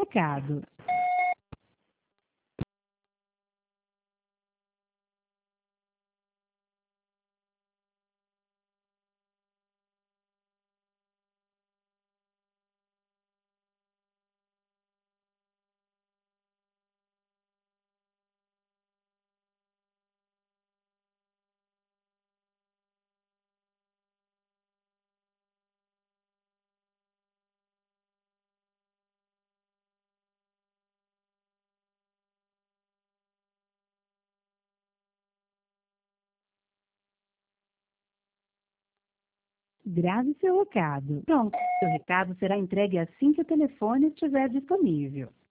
recado. Grave seu recado. Pronto, seu recado será entregue assim que o telefone estiver disponível.